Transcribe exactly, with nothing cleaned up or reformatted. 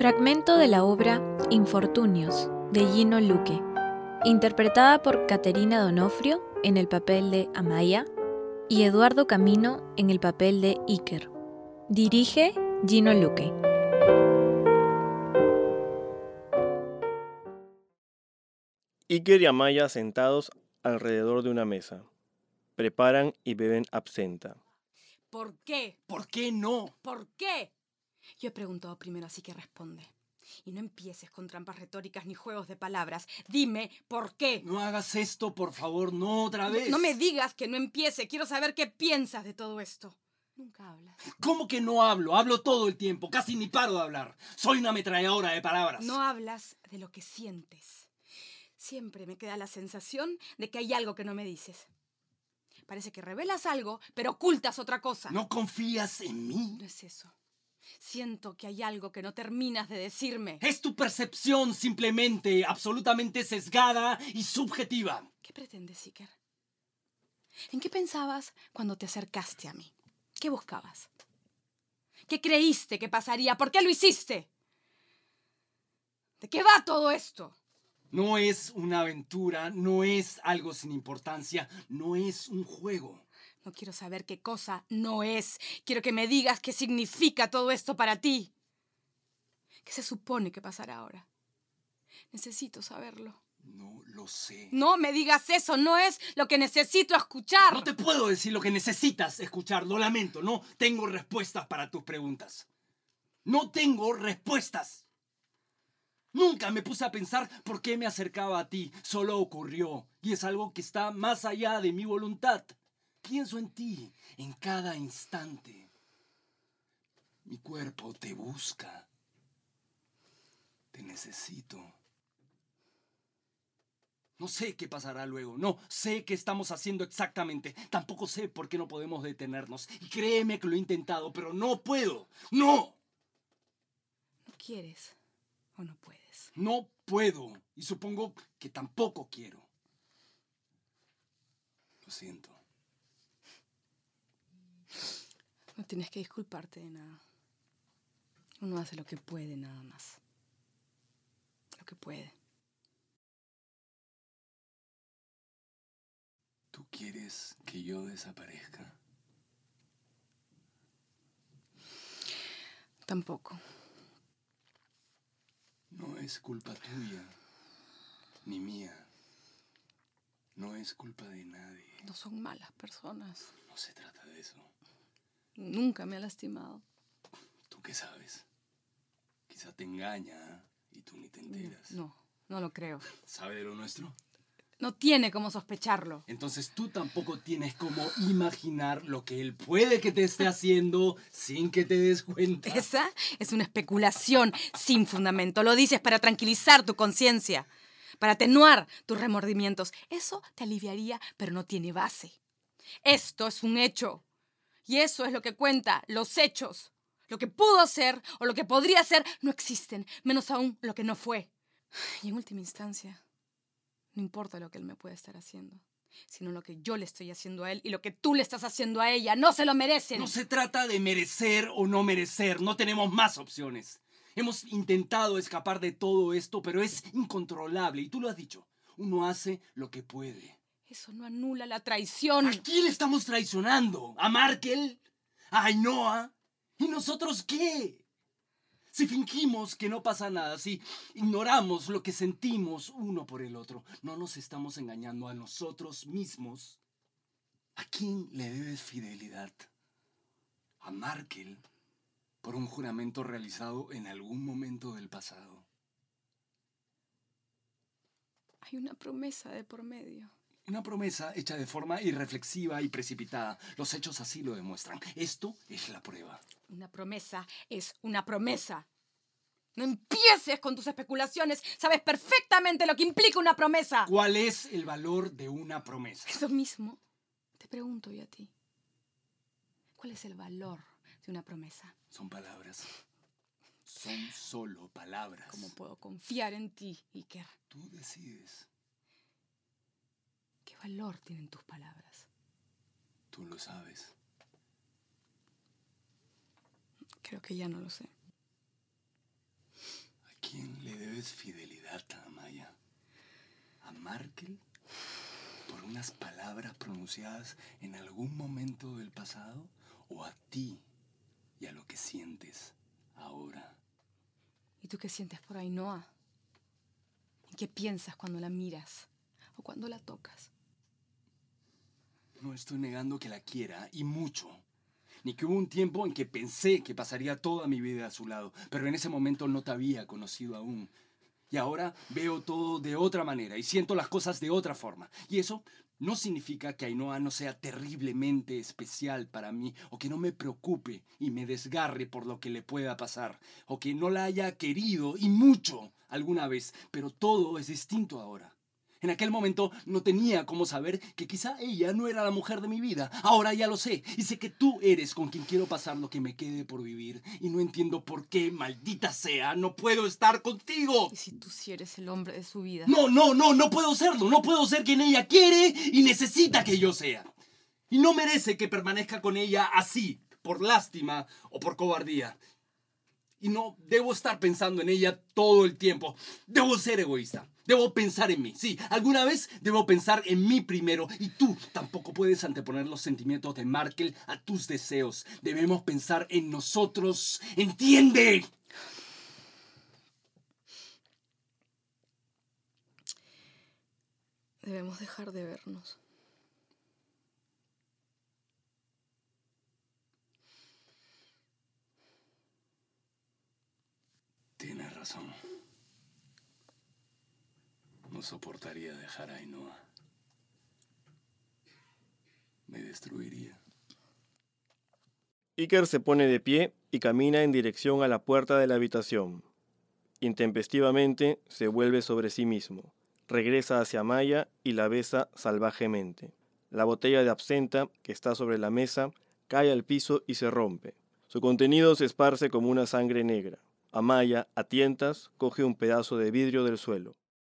Fragmento de la obra Infortunios, de Gino Luque, interpretada por Caterina Donofrio en el papel de Amaya y Eduardo Camino en el papel de Iker. Dirige Gino Luque. Iker y Amaya sentados alrededor de una mesa. Preparan y beben absenta. ¿Por qué? ¿Por qué no? ¿Por qué? Yo he preguntado primero, así que responde. Y no empieces con trampas retóricas ni juegos de palabras. Dime, ¿por qué? No hagas esto, por favor, no otra vez. No, no me digas que no empiece. Quiero saber qué piensas de todo esto. Nunca hablas. ¿Cómo que no hablo? Hablo todo el tiempo. Casi ni paro de hablar. Soy una ametralladora de palabras. No hablas de lo que sientes. Siempre me queda la sensación de que hay algo que no me dices. Parece que revelas algo, pero ocultas otra cosa. ¿No confías en mí? No es eso. Siento que hay algo que no terminas de decirme. Es tu percepción simplemente, absolutamente sesgada y subjetiva. ¿Qué pretendes, Iker? ¿En qué pensabas cuando te acercaste a mí? ¿Qué buscabas? ¿Qué creíste que pasaría? ¿Por qué lo hiciste? ¿De qué va todo esto? No es una aventura, no es algo sin importancia, no es un juego. No quiero saber qué cosa no es. Quiero que me digas qué significa todo esto para ti. ¿Qué se supone que pasará ahora? Necesito saberlo. No lo sé. No me digas eso, no es lo que necesito escuchar. No te puedo decir lo que necesitas escuchar, lo lamento. No tengo respuestas para tus preguntas. No tengo respuestas. Nunca me puse a pensar por qué me acercaba a ti. Solo ocurrió. Y es algo que está más allá de mi voluntad. Pienso en ti en cada instante. Mi cuerpo te busca. Te necesito. No sé qué pasará luego. No sé qué estamos haciendo exactamente. Tampoco sé por qué no podemos detenernos. Y créeme que lo he intentado, pero no puedo. ¡No! ¿No quieres o no puedes? No puedo. Y supongo que tampoco quiero. Lo siento. No tienes que disculparte de nada. Uno hace lo que puede, nada más. Lo que puede. ¿Tú quieres que yo desaparezca? Tampoco. No es culpa tuya, ni mía. No es culpa de nadie. No son malas personas. No se trata de eso. Nunca me ha lastimado. ¿Tú qué sabes? Quizá te engaña y tú ni te enteras. No, no lo creo. ¿Sabe de lo nuestro? No tiene cómo sospecharlo. Entonces tú tampoco tienes cómo imaginar lo que él puede que te esté haciendo sin que te des cuenta. Esa es una especulación sin fundamento. Lo dices para tranquilizar tu conciencia, para atenuar tus remordimientos. Eso te aliviaría, pero no tiene base. Esto es un hecho. Y eso es lo que cuenta, los hechos. Lo que pudo ser o lo que podría ser no existen, menos aún lo que no fue. Y en última instancia, no importa lo que él me pueda estar haciendo, sino lo que yo le estoy haciendo a él y lo que tú le estás haciendo a ella. ¡No se lo merecen! No se trata de merecer o no merecer. No tenemos más opciones. Hemos intentado escapar de todo esto, pero es incontrolable. Y tú lo has dicho. Uno hace lo que puede. Eso no anula la traición. ¿A quién estamos traicionando? ¿A Markel? ¿A Ainhoa? ¿Y nosotros qué? Si fingimos que no pasa nada, si ignoramos lo que sentimos uno por el otro, no nos estamos engañando a nosotros mismos. ¿A quién le debes fidelidad? ¿A Markel? Por un juramento realizado en algún momento del pasado. Hay una promesa de por medio. Una promesa hecha de forma irreflexiva y precipitada. Los hechos así lo demuestran. Esto es la prueba. Una promesa es una promesa. No empieces con tus especulaciones. Sabes perfectamente lo que implica una promesa. ¿Cuál es el valor de una promesa? Eso mismo te pregunto yo a ti. ¿Cuál es el valor de una promesa? Son palabras. Son solo palabras. ¿Cómo puedo confiar en ti, Iker? Tú decides. ¿Qué valor tienen tus palabras? Tú lo sabes. Creo que ya no lo sé. quién le debes fidelidad, Amaya? ¿A Markel? ¿Por unas palabras pronunciadas en algún momento del pasado? ¿O a ti y a lo que sientes ahora? ¿Y tú qué sientes por Ainhoa? ¿Y qué piensas cuando la miras o cuando la tocas? No estoy negando que la quiera, y mucho. Ni que hubo un tiempo en que pensé que pasaría toda mi vida a su lado, pero en ese momento no te había conocido aún. Y ahora veo todo de otra manera y siento las cosas de otra forma. Y eso no significa que Ainhoa no sea terriblemente especial para mí, o que no me preocupe y me desgarre por lo que le pueda pasar, o que no la haya querido, y mucho, alguna vez, pero todo es distinto ahora. En aquel momento no tenía cómo saber que quizá ella no era la mujer de mi vida. Ahora ya lo sé, y sé que tú eres con quien quiero pasar lo que me quede por vivir. Y no entiendo por qué, maldita sea, no puedo estar contigo. ¿Y si tú sí eres el hombre de su vida? No, no, no, no puedo serlo. No puedo ser quien ella quiere y necesita que yo sea. Y no merece que permanezca con ella así, por lástima o por cobardía. Y no debo estar pensando en ella todo el tiempo. Debo ser egoísta. Debo pensar en mí. Sí, alguna vez debo pensar en mí primero. Y tú tampoco puedes anteponer los sentimientos de Markel a tus deseos. Debemos pensar en nosotros. ¡Entiende! Debemos dejar de vernos. Tienes razón. No soportaría dejar a Ainhoa. Me destruiría. Iker se pone de pie y camina en dirección a la puerta de la habitación. Intempestivamente se vuelve sobre sí mismo. Regresa hacia Maya y la besa salvajemente. La botella de absenta, que está sobre la mesa, cae al piso y se rompe. Su contenido se esparce como una sangre negra. Amaya, a tientas, coge un pedazo de vidrio del suelo.